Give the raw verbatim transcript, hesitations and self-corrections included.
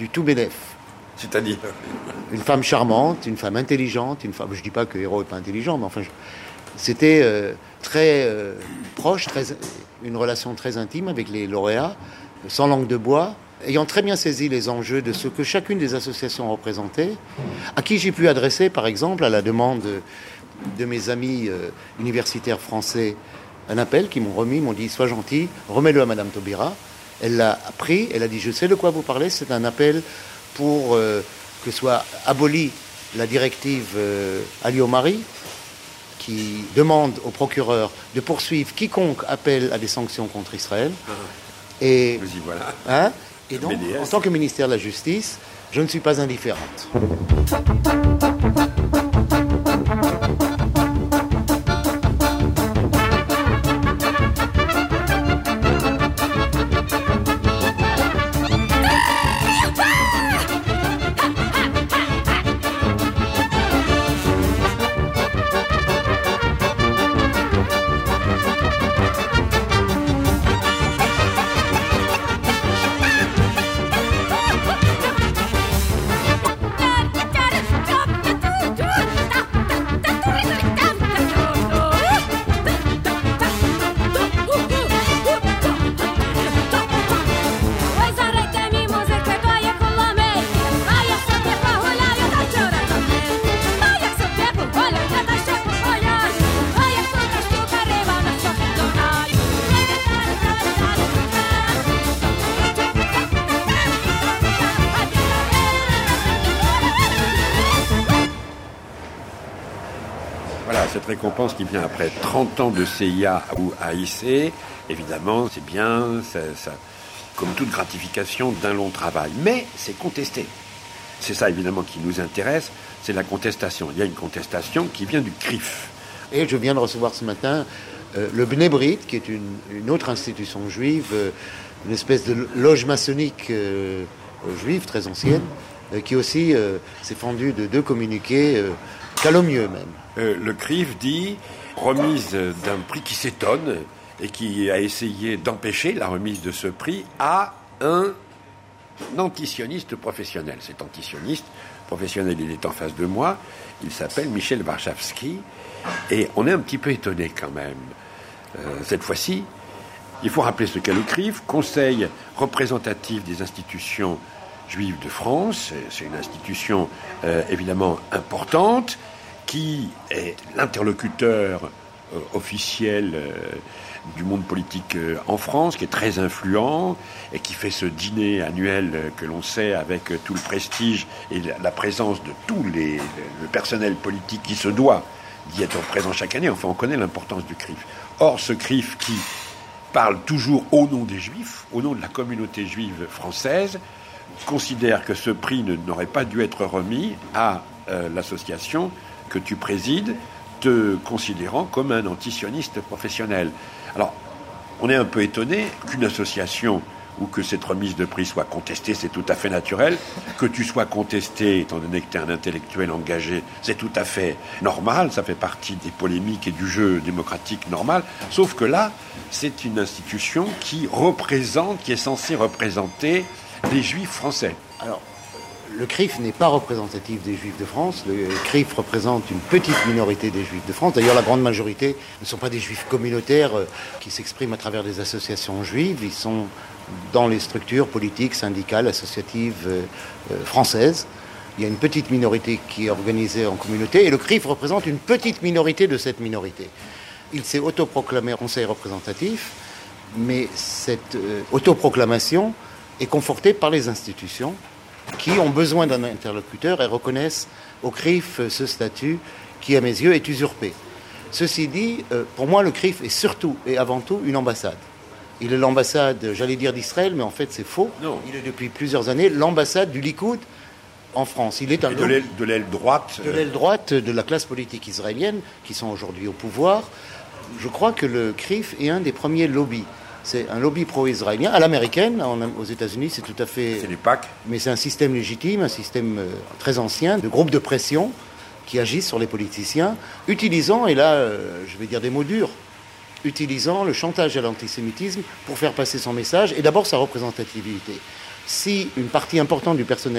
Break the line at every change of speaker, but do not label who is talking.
du tout bénef.
C'est-à-dire
une femme charmante, une femme intelligente, une femme. Je dis pas que Hérault est pas intelligent, mais enfin, je... c'était euh, très euh, proche, très, une relation très intime avec les lauréats, sans langue de bois, ayant très bien saisi les enjeux de ce que chacune des associations représentait, à qui j'ai pu adresser, par exemple, à la demande de mes amis euh, universitaires français, un appel qu'ils m'ont remis, m'ont dit « Sois gentil, remets-le à Madame Taubira ». Elle l'a pris, elle a dit « Je sais de quoi vous parlez, c'est un appel pour euh, que soit abolie la directive euh, Ali-Omari, qui demande au procureur de poursuivre quiconque appelle à des sanctions contre Israël. Et,
Vous y voilà.
Hein, et donc,
B D S.
en tant que ministère de la Justice, je ne suis pas indifférente.
Cette récompense qui vient après trente ans de C I A ou A I C, évidemment, c'est bien, ça, ça, comme toute gratification d'un long travail. Mais c'est contesté. C'est ça, évidemment, qui nous intéresse, c'est la contestation. Il y a une contestation qui vient du C R I F.
Et je viens de recevoir ce matin euh, le Bnei Brit, qui est une, une autre institution juive, euh, une espèce de loge maçonnique euh, juive très ancienne, euh, qui aussi euh, s'est fendue de deux communiqués euh, calomnieux même.
Euh, le C R I F dit remise d'un prix qui s'étonne et qui a essayé d'empêcher la remise de ce prix à un antisioniste professionnel. Cet antisioniste professionnel, il est en face de moi, il s'appelle Michel Warschawski, et on est un petit peu étonné quand même. Euh, cette fois-ci, il faut rappeler ce qu'est le C R I F, Conseil représentatif des institutions juives de France. C'est une institution euh, évidemment importante, qui est l'interlocuteur euh, officiel euh, du monde politique euh, en France, qui est très influent et qui fait ce dîner annuel euh, que l'on sait avec euh, tout le prestige et la, la présence de tous les le personnel politique qui se doit d'y être présent chaque année. Enfin, on connaît l'importance du C R I F. Or, ce C R I F qui parle toujours au nom des Juifs, au nom de la communauté juive française, considère que ce prix ne, n'aurait pas dû être remis à euh, l'association que tu présides, te considérant comme un antisioniste professionnel. Alors, on est un peu étonné qu'une association ou que cette remise de prix soit contestée, c'est tout à fait naturel. Que tu sois contesté, étant donné que tu es un intellectuel engagé, c'est tout à fait normal, ça fait partie des polémiques et du jeu démocratique normal. Sauf que là, c'est une institution qui représente, qui est censée représenter les Juifs français.
Alors, le C R I F n'est pas représentatif des Juifs de France. Le C R I F représente une petite minorité des Juifs de France. D'ailleurs, la grande majorité ne sont pas des Juifs communautaires euh, qui s'expriment à travers des associations juives. Ils sont dans les structures politiques, syndicales, associatives euh, euh, françaises. Il y a une petite minorité qui est organisée en communauté. Et le C R I F représente une petite minorité de cette minorité. Il s'est autoproclamé conseil représentatif, mais cette euh, autoproclamation est confortée par les institutions qui ont besoin d'un interlocuteur et reconnaissent au C R I F ce statut qui, à mes yeux, est usurpé. Ceci dit, pour moi, le C R I F est surtout et avant tout une ambassade. Il est l'ambassade, j'allais dire d'Israël, mais en fait c'est faux.
Non.
Il est depuis plusieurs années l'ambassade du Likoud en France. Il est un
de l'aile, de l'aile droite.
De l'aile droite de la classe politique israélienne, qui sont aujourd'hui au pouvoir. Je crois que le C R I F est un des premiers lobbies. C'est un lobby pro-israélien, à l'américaine, en, aux États-Unis, c'est tout à fait...
C'est les P A C.
Mais c'est un système légitime, un système euh, très ancien, de groupes de pression qui agissent sur les politiciens, utilisant, et là, euh, je vais dire des mots durs, utilisant le chantage à l'antisémitisme pour faire passer son message, et d'abord sa représentativité. si une partie importante du personnel